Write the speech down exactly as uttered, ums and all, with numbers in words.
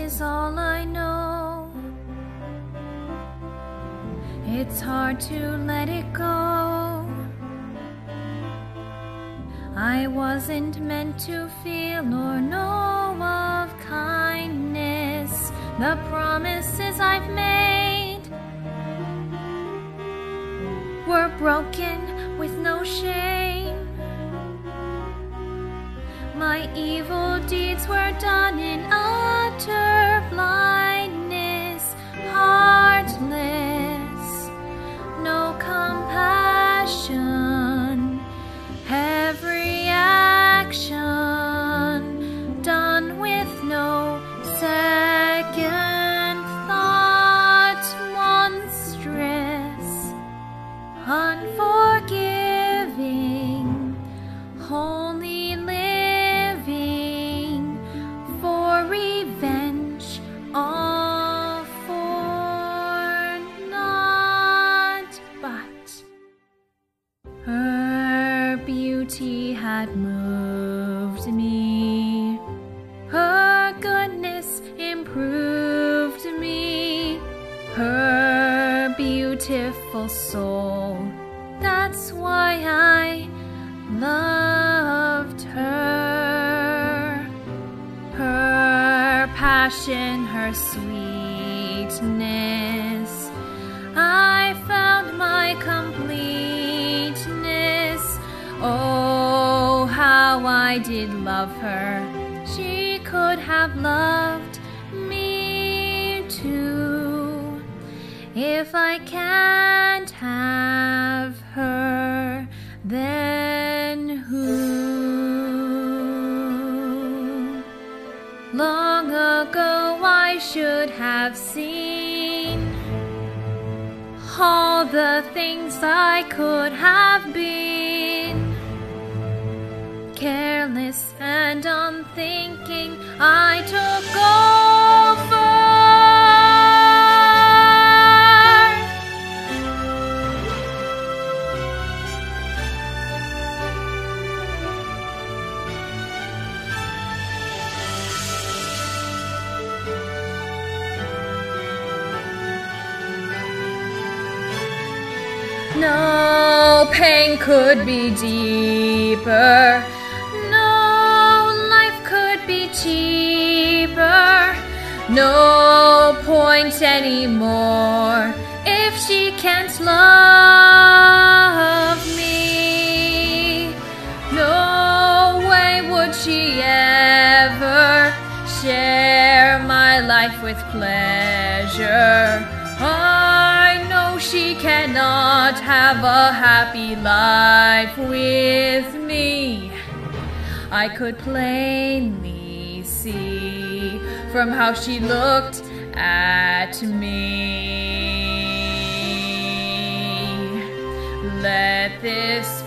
is all I know. It's hard to let it go. I wasn't meant to feel or know of kindness. The promises I've made were broken with no shame. My evil deeds were done in utter blindness, heartless, no compassion. Every action done with no second thought, monstrous, unforgiving, only living for revenge, all for naught. But her beauty had moved me, her goodness improved me, her beautiful soul. That's why I loved her. Her passion, her sweetness, I found my completeness. Oh, how I did love her. She could have loved me too. If I can't have her, then who? Long ago I should have seen all the things I could have been. Careless and unthinking, I took over. No pain could be deeper, no life could be cheaper, no point anymore if she can't love me. No way would she ever share my life with pleasure. I know she cannot have a happy life with me. I could plainly see from how she looked at me. Let this